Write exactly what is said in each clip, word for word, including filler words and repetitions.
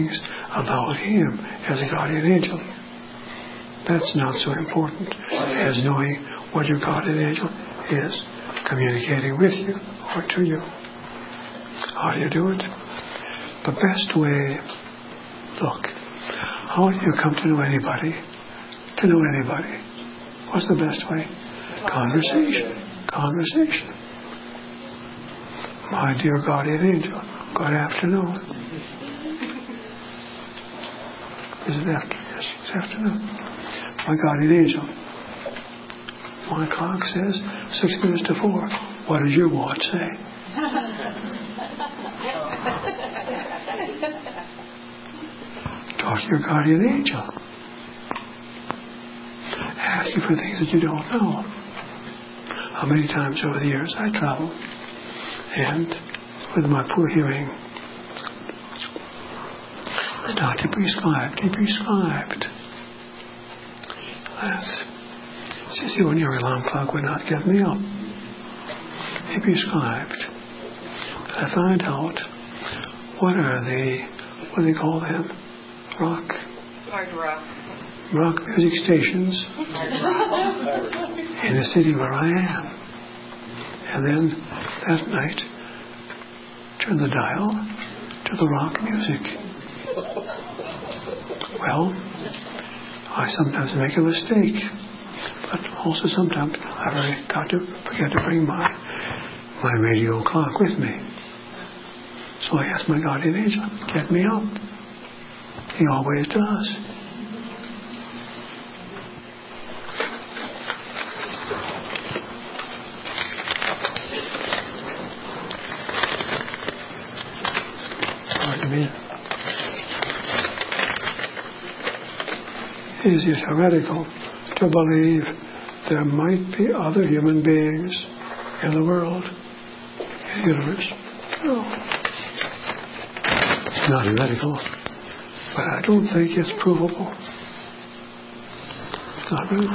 things about Him as a guardian angel. That's not so important as knowing what your guardian angel is communicating with you or to you. How do you do it? The best way, look, how do you come to know anybody? To know anybody. What's the best way? Conversation. Conversation. My dear guardian angel, good afternoon. Is it after? Yes, it's afternoon. My guardian angel. My clock says six minutes to four. What does your watch say? Talk to your guardian angel. Ask you for things that you don't know. How many times over the years I travel, and with my poor hearing, the doctor prescribed, he prescribed that, see, see, when your alarm clock would not get me up, he prescribed that I find out what are the, what do they call them? Rock? Hard rock. Rock music stations in the city where I am. And then that night, turn the dial to the rock music. Well, I sometimes make a mistake, but also sometimes I've got to forget to bring my my radio clock with me. So I ask my guardian angel, get me up. He always does. Is it heretical to believe there might be other human beings in the world, in the universe? No. It's not heretical, but I don't think it's provable. It's not really.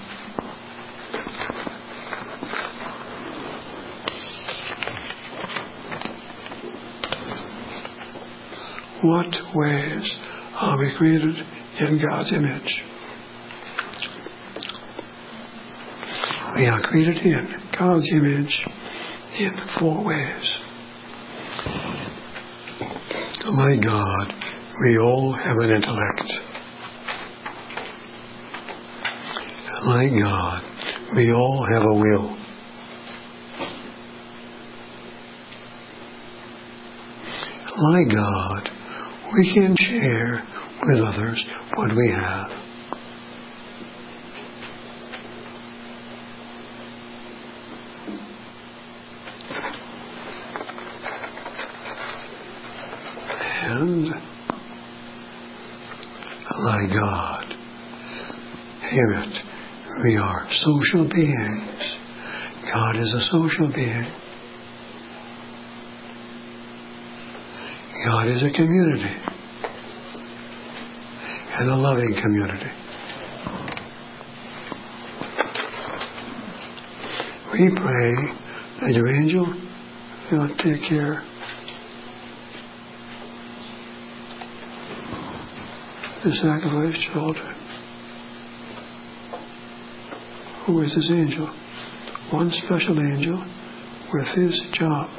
What ways are we created in God's image? We are created in God's image in four ways. Like God, we all have an intellect. Like God, we all have a will. Like God, we can share with others what we have. And like God, hear it, we are social beings. God is a social being. God is a community, and a loving community. We pray that your angel will take care of the sacrifice to altar. Who is this angel? One special angel with his job.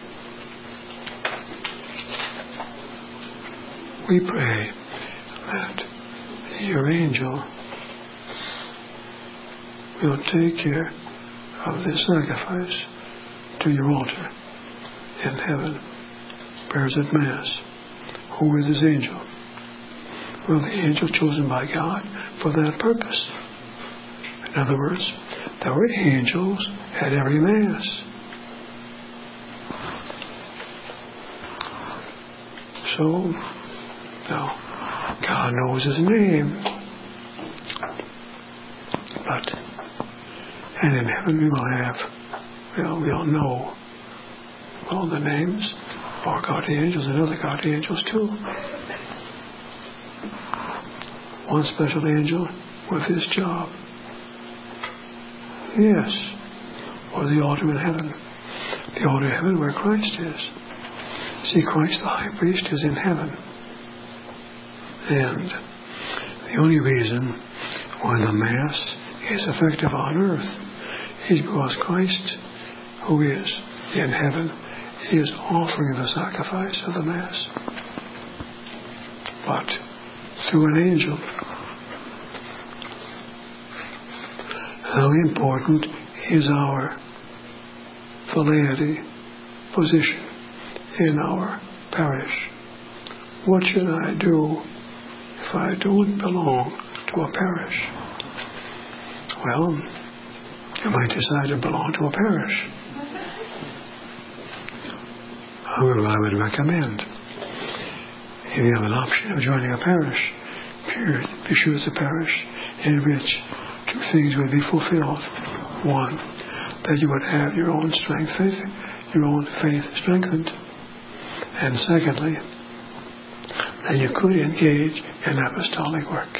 We pray that your angel will take care of this sacrifice to your altar in heaven, prayers at Mass. Who is this angel? Well, the angel chosen by God for that purpose. In other words, there were angels at every Mass. So, now, God knows his name. But, and in heaven we will have, well, we'll know all the names of our guardian angels and other guardian angels too. One special angel with his job. Yes. Or the altar in heaven. The altar in heaven where Christ is. See, Christ the high priest is in heaven. And the only reason why the Mass is effective on earth is because Christ, who is in heaven, is offering the sacrifice of the Mass. But through an angel. How important is our laity position in our parish? What should I do if I don't belong to a parish? Well, you might decide to belong to a parish. However, I would recommend, if you have an option of joining a parish, be sure it's a parish in which two things would be fulfilled. One, that you would have your own strength, faith, your own faith strengthened. And secondly, that you could engage in apostolic work.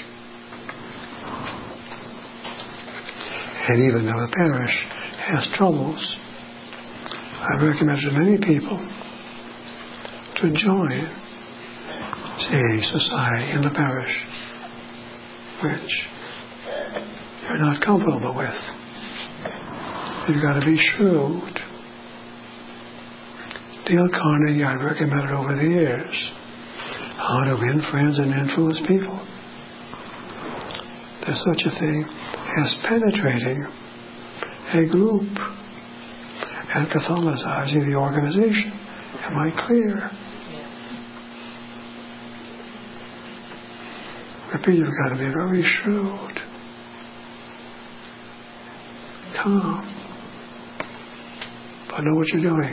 And even though a parish has troubles, I recommend to many people to join, say, a society in the parish which you're not comfortable with. You've got to be shrewd. Dale Carnegie, I've recommended over the years how to win friends and influence people. There's such a thing as penetrating a group and Catholicizing the organization. Am I clear? Repeat, you've got to be very shrewd, calm, but know what you're doing.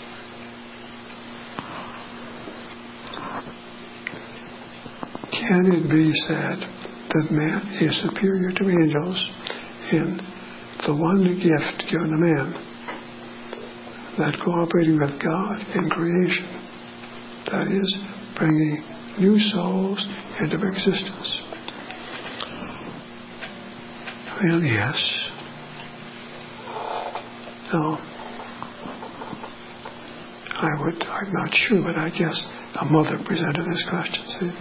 Can it be said that man is superior to angels in the one gift given to man, that cooperating with God in creation, that is, bringing new souls into existence? Well, yes. No. I would, I'm not sure, but I guess a mother presented this question, see?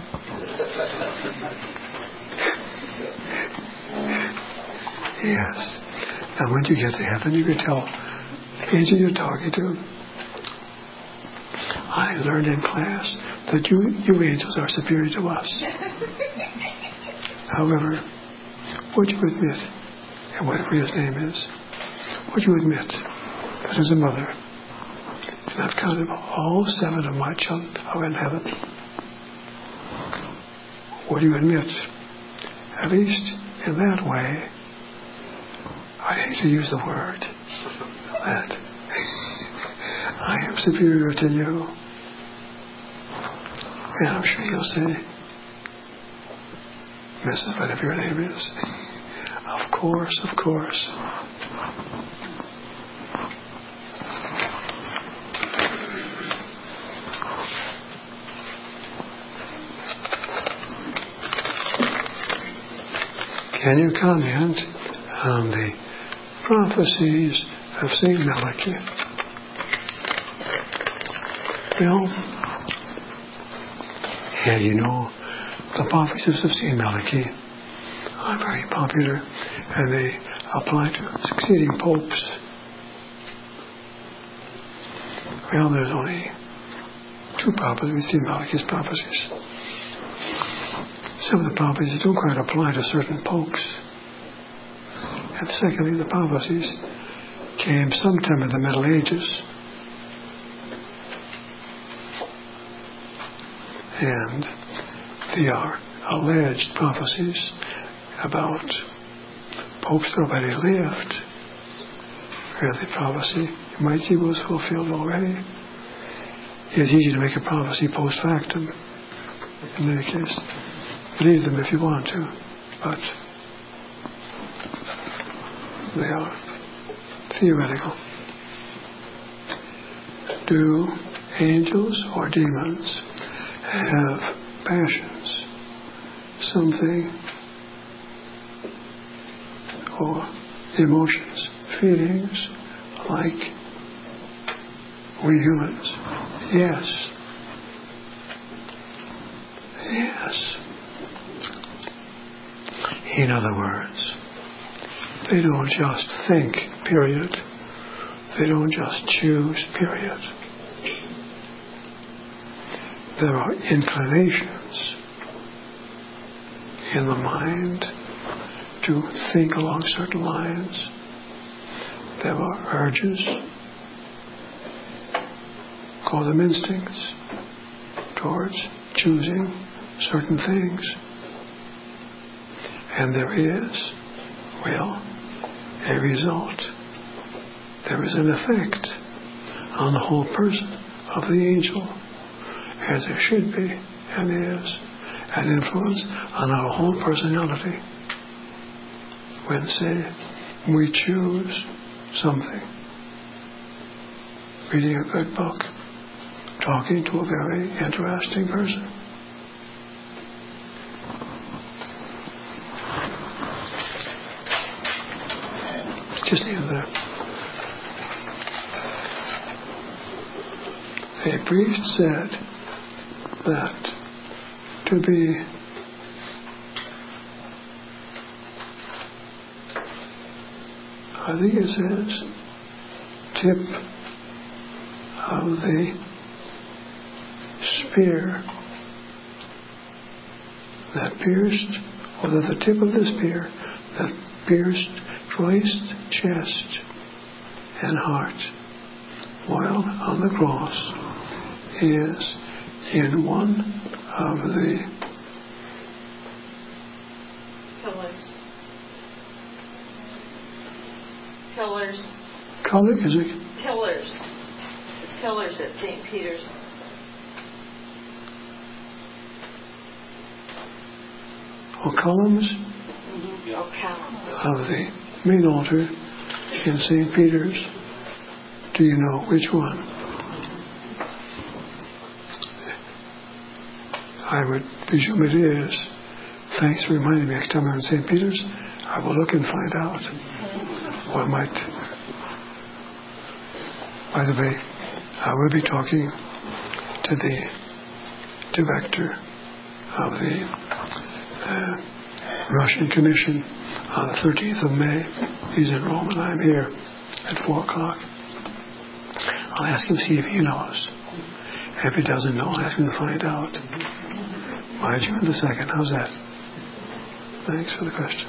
Yes. Now when you get to heaven, you can tell the angel you're talking to, I learned in class that you, you angels are superior to us. However, would you admit, and whatever his name is, would you admit that as a mother, and I've counted all seven of my children are in heaven, would you admit, at least in that way, I hate to use the word, that I am superior to you? And I'm sure you'll say, Missus whatever your name is, of course, of course. Can you comment on the prophecies of Saint Malachi? Well, yeah, you know, the prophecies of Saint Malachi are very popular, and they apply to succeeding popes. Well, there's only two prophecies with Saint Malachi's prophecies. Some of the prophecies don't quite apply to certain popes. And secondly, the prophecies came sometime in the Middle Ages. And they are alleged prophecies about popes that already lived, where the prophecy, you might see, was fulfilled already. It's easy to make a prophecy post factum. In any case, believe them if you want to, but they are theoretical. Do angels or demons have passions, something, or emotions, feelings like we humans? Yes. Yes. In other words, they don't just think, period. They don't just choose, period. There are inclinations in the mind to think along certain lines. There are urges, call them instincts, towards choosing certain things. And there is, well, a result. There is an effect on the whole person of the angel, as there should be and is, an influence on our whole personality when, say, we choose something. Reading a good book, talking to a very interesting person. Just leave it there. A priest said that to be I think it says tip of the spear that pierced, or that the tip of the spear that pierced Christ's chest and heart while on the cross is in one of the pillars. Pillars. Color is it? Pillars. The pillars at Saint Peter's. Or columns Mm-hmm. Oh, columns. of the main altar in Saint Peter's. Do you know which one? I would presume it is. Thanks for reminding me. Next time I'm in Saint Peter's, I will look and find out. Or I might. By the way, I will be talking to the director of the uh, Russian Commission on the thirteenth of May. He's in Rome and I'm here at four o'clock. I'll ask him to see if he knows. If he doesn't know, I'll ask him to find out. By June the second. How's that? Thanks for the question.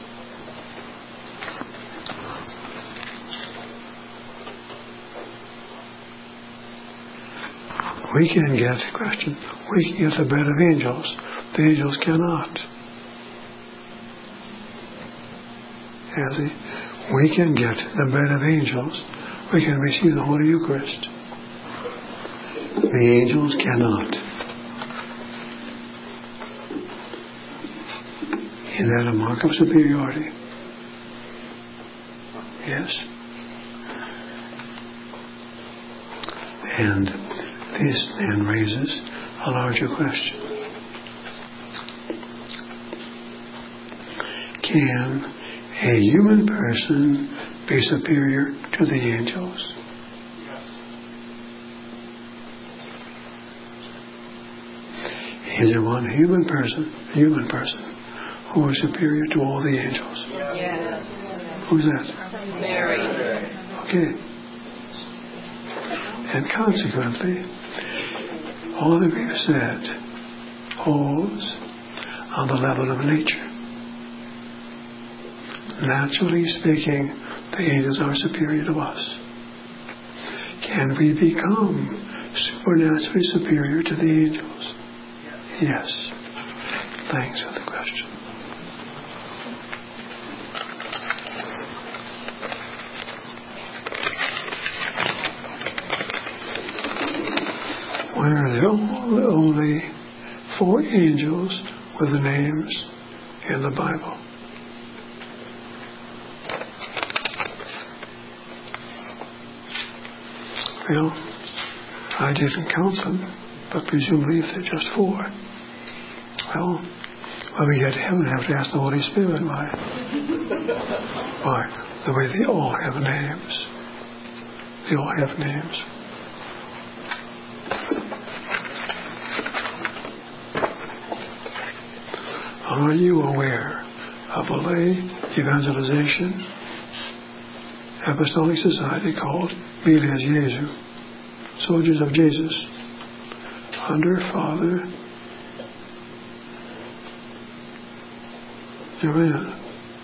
We can get, question, we can get the bread of angels. The angels cannot. As he, we can get the bread of angels. We can receive the Holy Eucharist. The angels cannot. Is that a mark of superiority? Yes. And this then raises a larger question. Can a human person be superior to the angels? Yes. Is there one human person, human person, who is superior to all the angels? Yes. Who's that? Mary. Okay. And consequently, all that we've said holds on the level of nature. Naturally speaking, the angels are superior to us. Can we become supernaturally superior to the angels? Yes. Thanks for the question. Where are there only four angels with the names in the Bible? Well, I didn't count them, but presumably if they're just four, well, when we get to heaven, I have to ask the Holy Spirit why. Why? The way they all have names. They all have names. Are you aware of a lay evangelization apostolic society called Miles Jesu, Soldiers of Jesus, under Father Duran.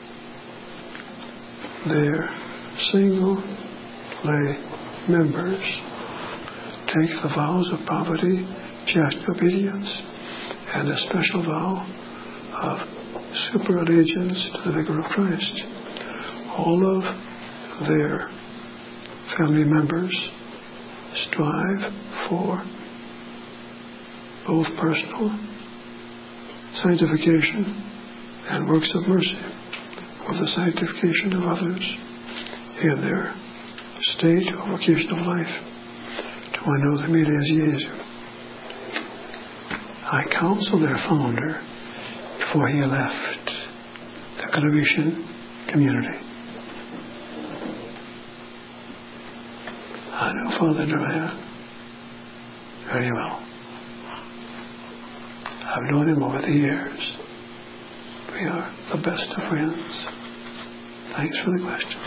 Their single lay members take the vows of poverty, chaste obedience, and a special vow of super allegiance to the Vicar of Christ. All of their family members strive for both personal sanctification and works of mercy for the sanctification of others in their state or vocation of life. Do I know the Miles Jesu? I counseled their founder before he left the Calavishan community. I know Father Duran very well. I've known him over the years. We are the best of friends. Thanks for the question.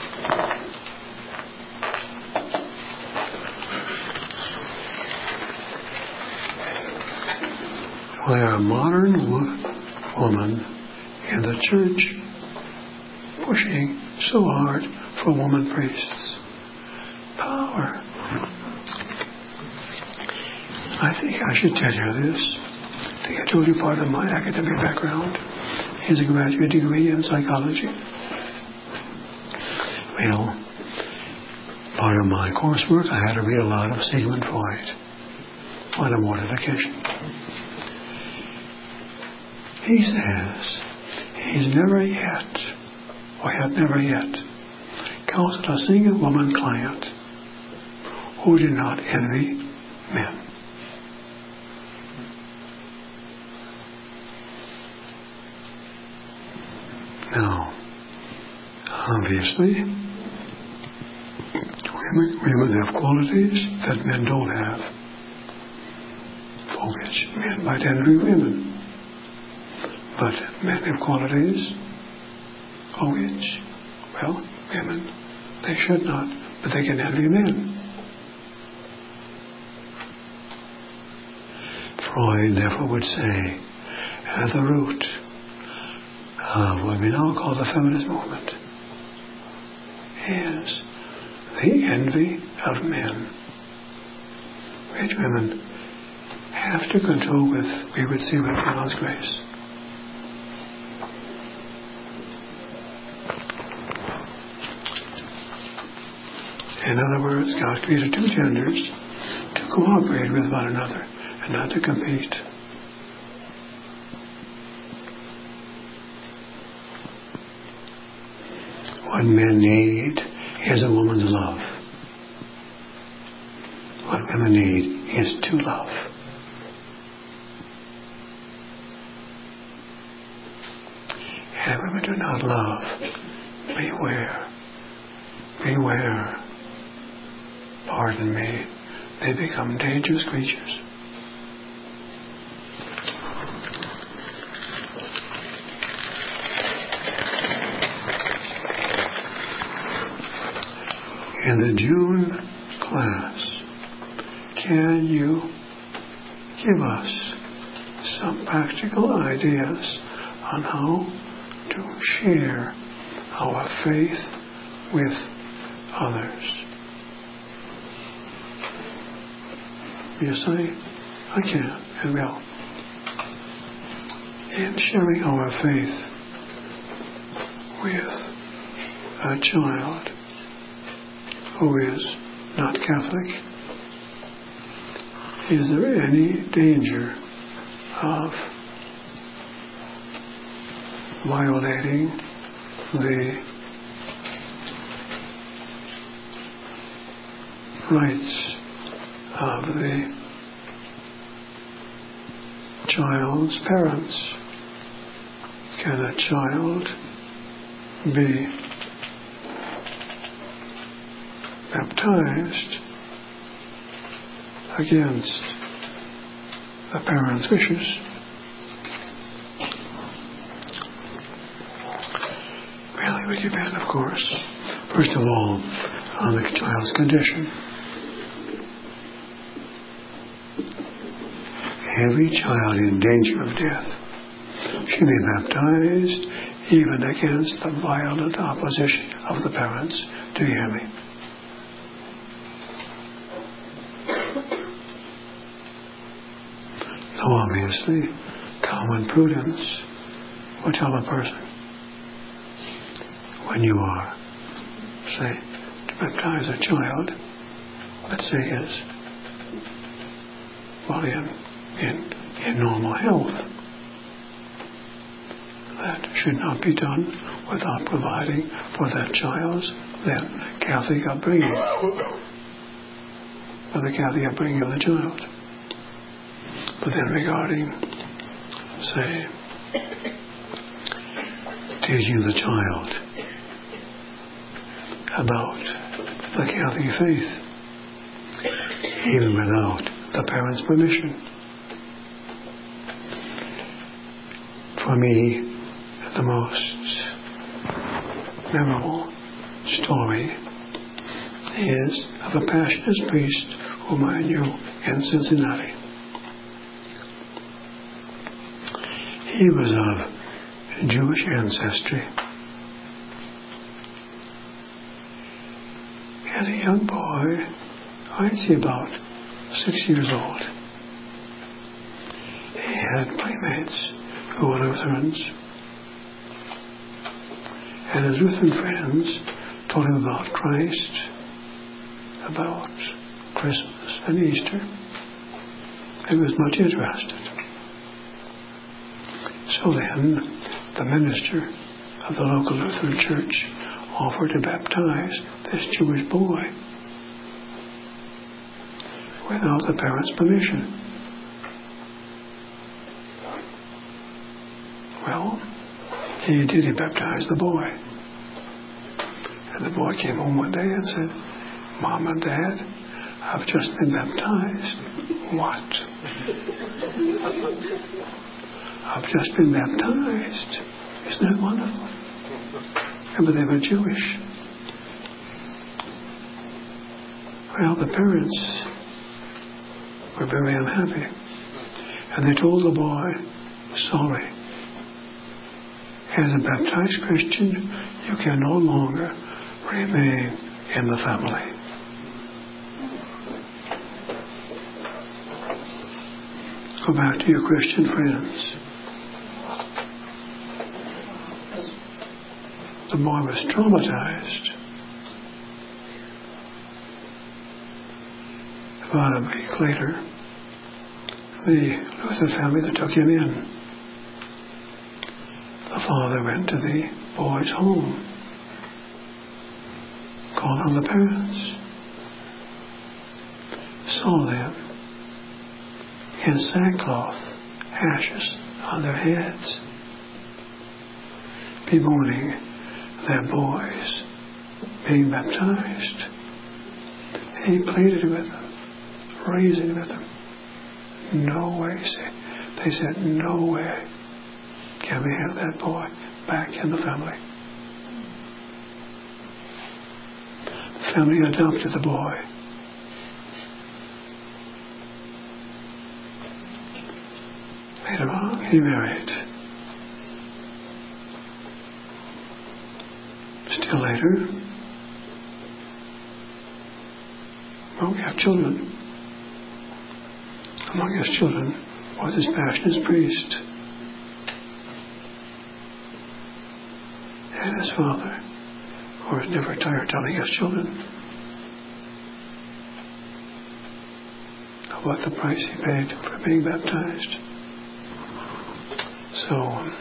We are a modern wo- woman in the church pushing so hard for woman priests. Power. I think I should tell you this. I think I told you part of my academic background is a graduate degree in psychology. Well, part of my coursework I had to read a lot of Sigmund Freud. What a mortification. He says he's never yet, or had never yet, counseled a single woman client who did not envy men. Now, obviously, women, women have qualities that men don't have, for which men might envy women. But men have qualities for which, well, women, they should not, but they can envy men. Freud, therefore, would say, at the root of what we now call the feminist movement is the envy of men, which women have to control with, we would see, with God's grace. In other words, God created two genders to cooperate with one another and not to compete. What men need is a woman's love. What women need is to love. And women do not love. Beware. Beware. Pardon me. They become dangerous creatures. In the June class, can you give us some practical ideas on how to share our faith with others? Yes, I, I can and will. In sharing our faith with a child who is not Catholic, is there any danger of violating the rights of the child's parents? Can a child be baptized against the parents' wishes? will depend, of course, first of all, on the child's condition. Every child in danger of death should be baptized, even against the violent opposition of the parents. Do you hear me? Now, obviously, common prudence will tell a person, when you are, say, to baptize a child, let's say is, well, in, in, in normal health, that should not be done without providing for that child's then Catholic upbringing, for the Catholic upbringing of the child. But then regarding, say, teaching the child about the Catholic faith, even without the parents' permission. For me, the most memorable story is of a Passionist priest whom I knew in Cincinnati. He was of Jewish ancestry. And a young boy, I'd say about six years old, he had playmates who were Lutherans. And his Lutheran friends told him about Christ, about Christmas and Easter. He was much interested. So then, the minister of the local Lutheran church offered to baptize this Jewish boy without the parents' permission. Well, he did. He baptized the boy. And the boy came home one day and said, Mom and Dad, I've just been baptized. What? I've just been baptized. Isn't that wonderful? And but they were Jewish. Well, the parents were very unhappy. And they told the boy, sorry, as a baptized Christian, you can no longer remain in the family. Go back to your Christian friends. The boy was traumatized. About a week later, the Lutheran family that took him in, the father went to the boy's home, called on the parents, saw them in sackcloth, ashes on their heads, bemoaning their boys being baptized. He pleaded with them, reasoned with them. No way, they said, no way can we have that boy back in the family. The family adopted the boy. Later on, he married. Still later, well, we have children. Among his children was his Passionist priest. And his father, who was never tired telling his children about the price he paid for being baptized. So,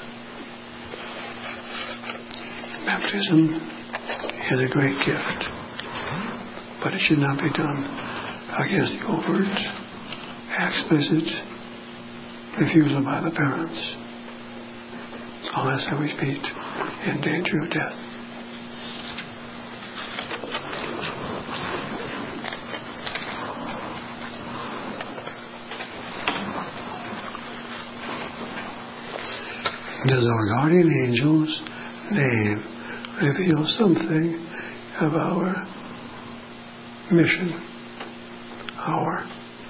baptism is a great gift, but it should not be done against the overt, explicit refusal by the parents, unless, I repeat, in danger of death. Does our guardian angel's name reveals something of our mission, our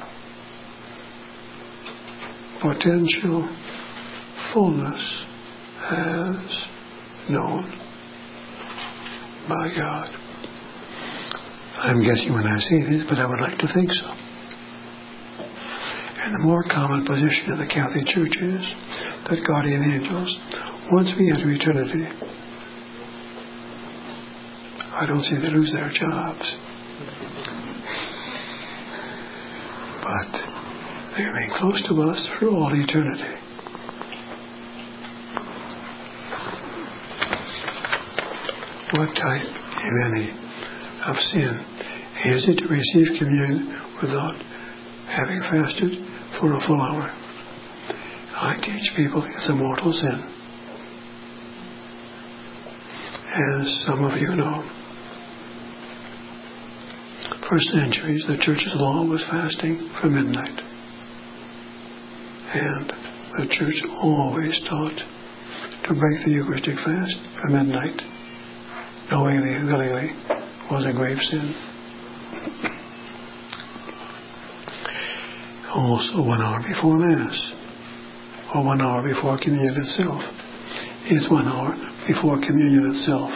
potential fullness as known by God. I'm guessing when I say this, but I would like to think so. And the more common position of the Catholic Church is that guardian angels, once we enter eternity, I don't say they lose their jobs, but they remain close to us for all eternity. What type, if any, of sin is it to receive communion without having fasted for a full hour? I teach people it's a mortal sin. As some of you know, for centuries the Church's law was fasting from midnight. And the Church always taught to break the Eucharistic fast from midnight, knowingly and willingly, was a grave sin. Also, one hour before Mass, or one hour before communion itself, is one hour before communion itself.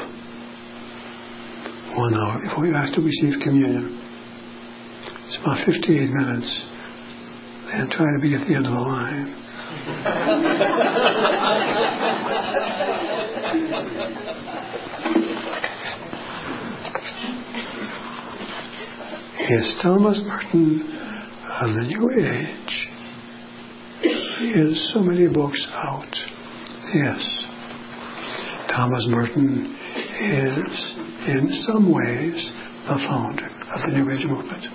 One hour before you have to receive communion. It's about fifty-eight minutes. Then try to be at the end of the line. Is Thomas Merton of the New Age? He has so many books out. Yes. Thomas Merton is, in some ways, the founder of the New Age movement.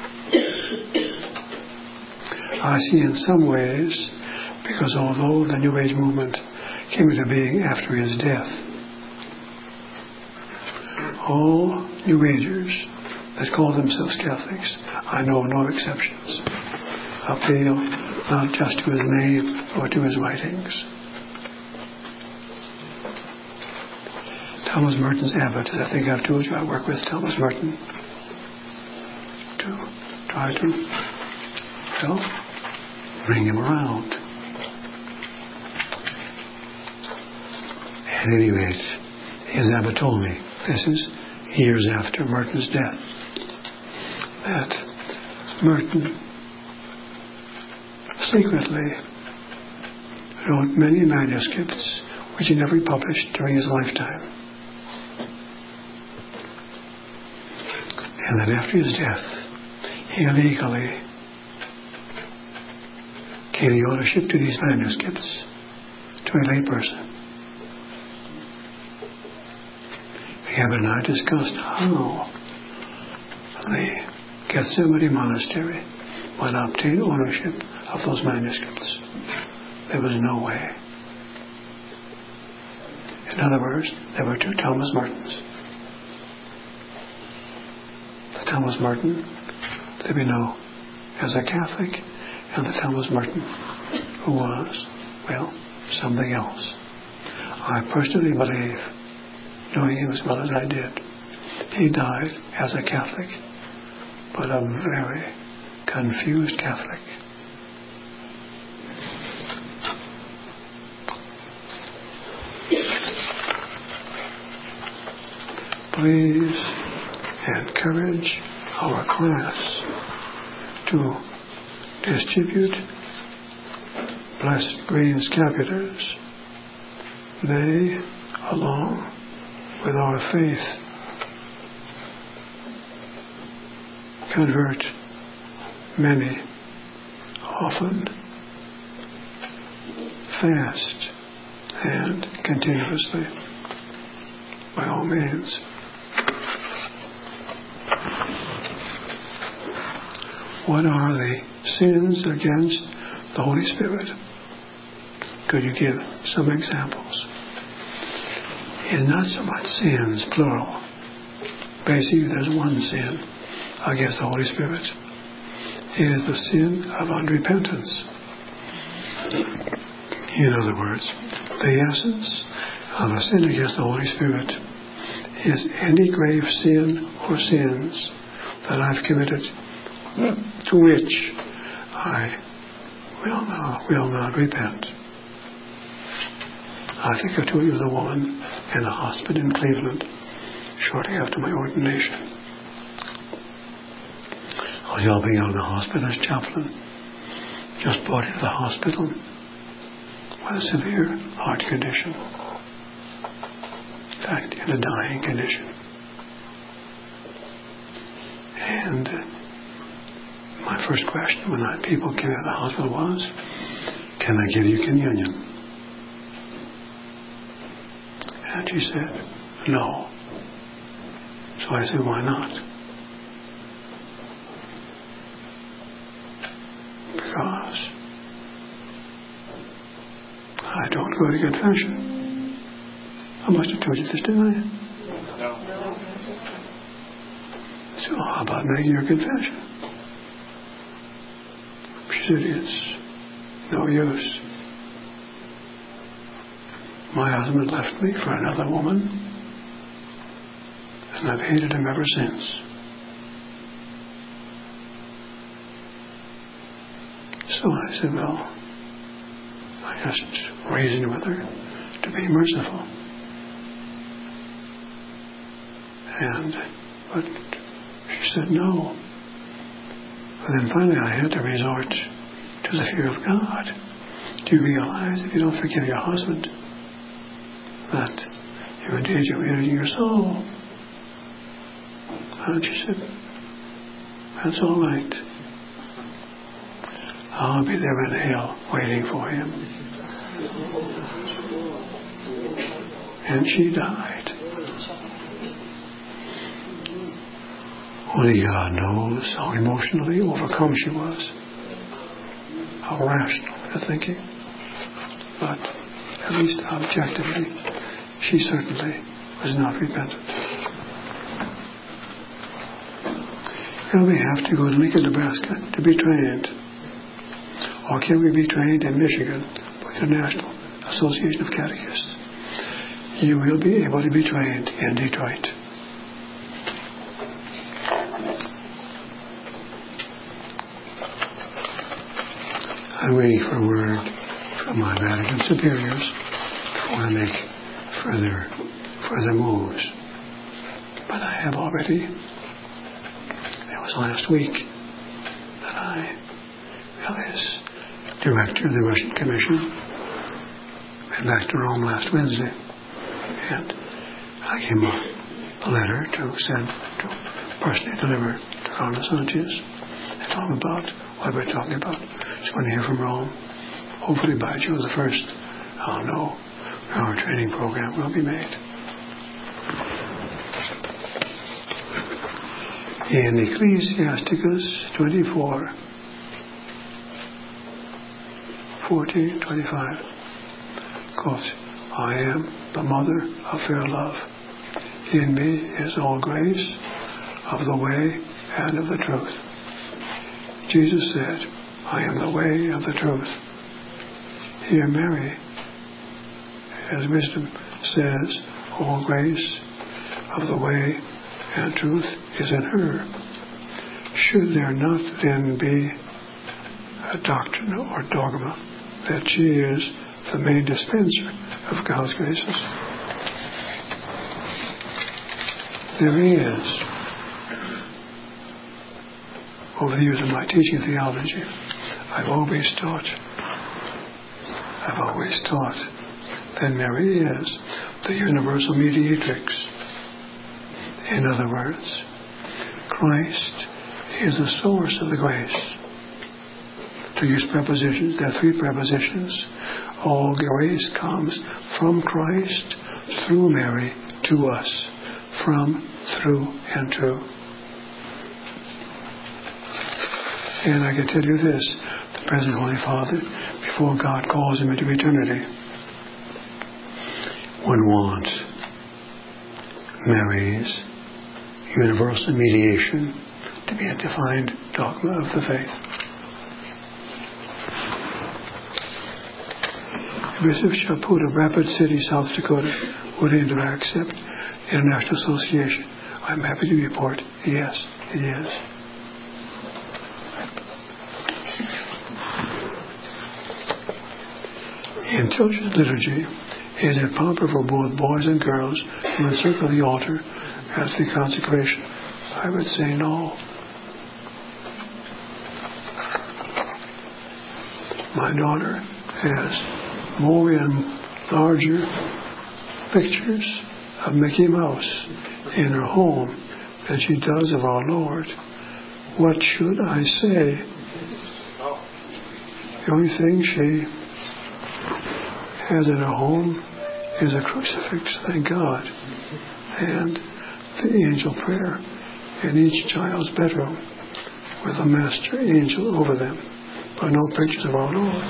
I see in some ways, because although the New Age movement came into being after his death, all New Agers that call themselves Catholics, I know no exceptions, appeal not just to his name or to his writings. Thomas Merton's abbot, as I think I've told you, I work with Thomas Merton to try to, well, bring him around. At any rate, his abbot told me, this is years after Merton's death, that Merton secretly wrote many manuscripts which he never published during his lifetime. And that after his death, he illegally gave the ownership to these manuscripts to a lay person. The abbot and I discussed how the Gethsemane Monastery would obtain ownership of those manuscripts. There was no way. In other words, there were two Thomas Mertons. The Thomas Merton that we know as a Catholic, and the Thomas Merton who was, well, something else. I personally believe, knowing him as well as I did, he died as a Catholic, but a very confused Catholic. Please encourage our class to distribute blessed green scapulars. They, along with our faith, convert many, often, fast and continuously, by all means. What are the sins against the Holy Spirit? Could you give some examples? It's not so much sins, plural. Basically, there's one sin against the Holy Spirit. It is the sin of unrepentance. In other words, the essence of a sin against the Holy Spirit is any grave sin or sins that I've committed to which I will not, will not repent. I think I told you of the woman in the hospital in Cleveland shortly after my ordination. I was helping out in the hospital as chaplain. Just brought into the hospital with a severe heart condition. In fact, in a dying condition. And uh, my first question when I, people came out of the hospital was, can I give you communion? And she said, no. So I said, why not? Because I don't go to confession. I must have told you this, didn't I? No. So how about making your confession? She said, it's no use. My husband left me for another woman, and I've hated him ever since. So I said, well, I just reasoned with her to be merciful. And, but she said no. But then finally I had to resort to the fear of God. Do you realize if you don't forgive your husband, that you're in danger of injuring your soul? And she said, that's all right. I'll be there in hell waiting for him. And she died. Only God knows how emotionally overcome she was, how rational her thinking. But at least objectively, she certainly was not repentant. Now we have to go to Lincoln, Nebraska to be trained. Or can we be trained in Michigan by the National Association of Catechists? You will be able to be trained in Detroit. I'm waiting for a word from my Vatican superiors before I make further further moves. But I have already, it was last week that I, well, as director of the Russian Commission, went back to Rome last Wednesday, and I gave him a, a letter to send, to personally deliver to Cardinal Sanchez and tell him about what we're talking about. So when I hear from Rome, hopefully by June the first, I'll know our training program will be made. In Ecclesiasticus twenty-four, fourteen, twenty-five, quote, I am the mother of fair love. In me is all grace of the way and of the truth. Jesus said, I am the way of the truth. Here Mary, as wisdom says, all grace of the way and truth is in her. Should there not then be a doctrine or dogma that she is the main dispenser of God's graces? There is. Over the years of my teaching theology, I've always taught, I've always taught that Mary is the universal mediatrix. In other words, Christ is the source of the grace. To use prepositions, there are three prepositions. All grace comes from Christ through Mary to us. From, through, and to. And I can tell you this, the present Holy Father, before God calls him into eternity, would want Mary's universal mediation to be a defined dogma of the faith. Bishop Chaput of Rapid City, South Dakota, would either accept International Association. I'm happy to report, yes, it is. In children's liturgy, is it proper for both boys and girls to encircle the altar at the consecration? I would say no. My daughter has more and larger pictures of Mickey Mouse in her home than she does of our Lord. What should I say? The only thing she has in her home is a crucifix, thank God, and the angel prayer in each child's bedroom with a master angel over them, but no pictures of our Lord.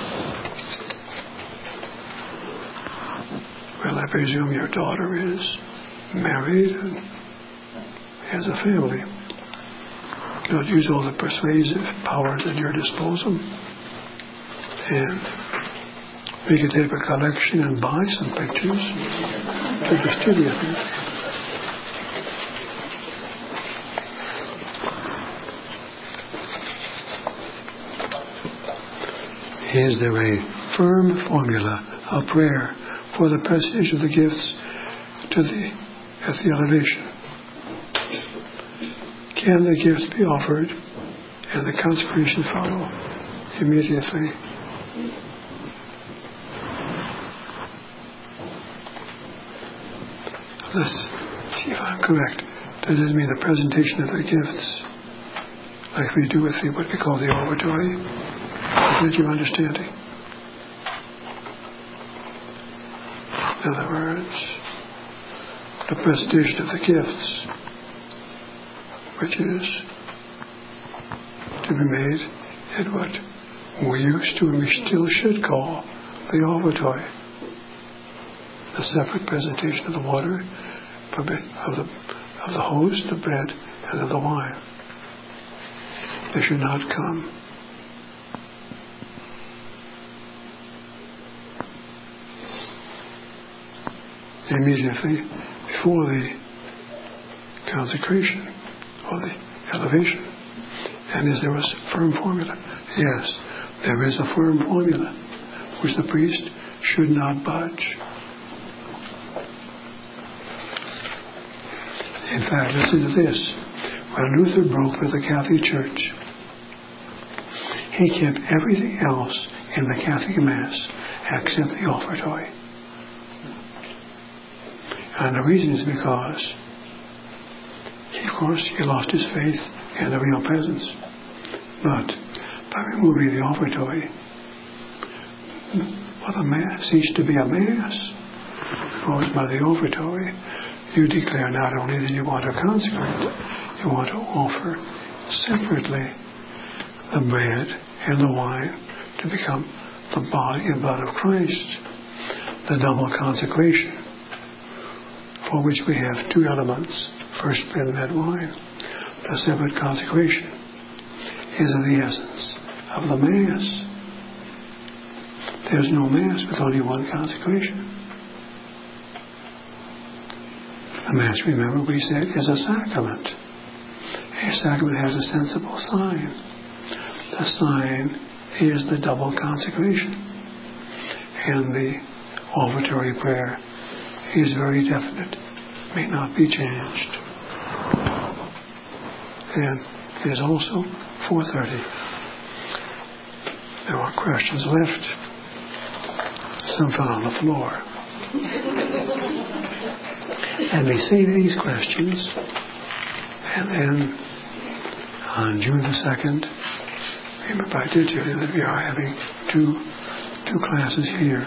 Well, I presume your daughter is married and has a family. Don't use all the persuasive powers at your disposal. And we could take a collection and buy some pictures to distribute them. Is there a firm formula of prayer for the prestige of the gifts to the at the elevation? Can the gifts be offered and the consecration follow immediately? Let's see if I'm correct. Does this mean the presentation of the gifts, like we do with the what we call the offertory? Is that your understanding? In other words, the presentation of the gifts, which is to be made in what we used to and we still should call the offertory. The separate presentation of the water, of the, of the host, the bread, and of the wine. They should not come immediately before the consecration or the elevation. And is there a firm formula? Yes, there is a firm formula which the priest should not budge. In fact, listen to this. When Luther broke with the Catholic Church, he kept everything else in the Catholic Mass except the offertory. And the reason is because, he, of course, he lost his faith in the real presence. But by removing the offertory, well, the Mass ceased to be a Mass. Because by the offertory, you declare not only that you want to consecrate, you want to offer separately the bread and the wine to become the body and blood of Christ. The double consecration, for which we have two elements, first bread and that wine. The separate consecration is of the essence of the Mass. There's no Mass with only one consecration. The Mass, remember, we said, is a sacrament. A sacrament has a sensible sign. The sign is the double consecration. And the offertory prayer is very definite, may not be changed. And it is also four thirty. There are questions left. Some fell on the floor. And we save these questions, and then on June the second, remember I did tell you that we are having two two classes here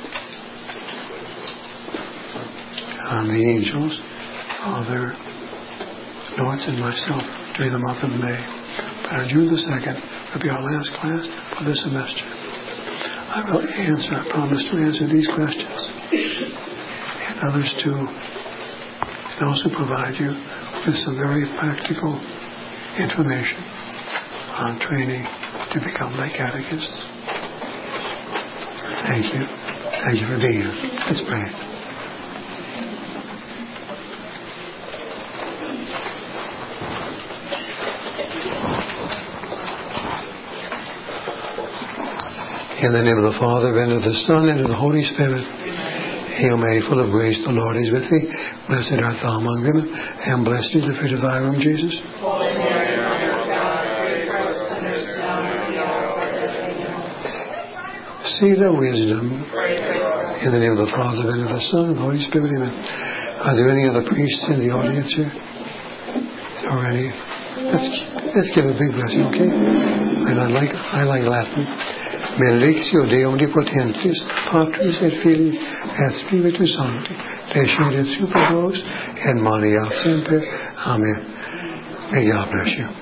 on the angels, Father Nortz and myself during the month of May. But on June the second will be our last class for the semester. I will answer, I promise to answer these questions and others too. And also provide you with some very practical information on training to become lay catechists. Thank you. Thank you for being here. Let's pray. In the name of the Father, and of the Son, and of the Holy Spirit. Hail Mary, full of grace, the Lord is with thee. Blessed art thou among women, and blessed is the fruit of thy womb, Jesus. Holy Mary, Mother of God, pray for us sinners now and at the hour of our death. Amen. Seed of wisdom. Pray for us. In the name of the Father, and of the Son, and of the Holy Spirit. Amen. Are there any other priests in the audience here? Or any? Let's, let's give a big blessing, okay? And I like, I like Latin. Benedictio Dei Omnipotentis, Patris et Filii et Spiritus Sancti, descendet super vos, et maneat semper. Amen. May God bless you.